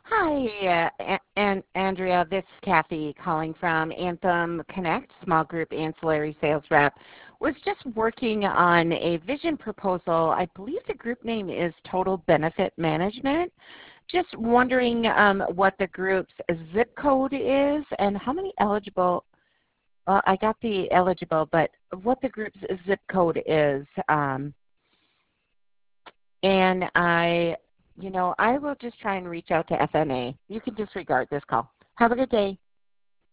Hi, and Andrea. This is Kathy calling from Anthem Connect, small group ancillary sales rep. Was just working on a vision proposal. I believe the group name is Total Benefit Management. Just wondering what the group's zip code is and how many eligible. Well, I got the eligible, but what the group's zip code is. And I will just try and reach out to FNA. You can disregard this call. Have a good day.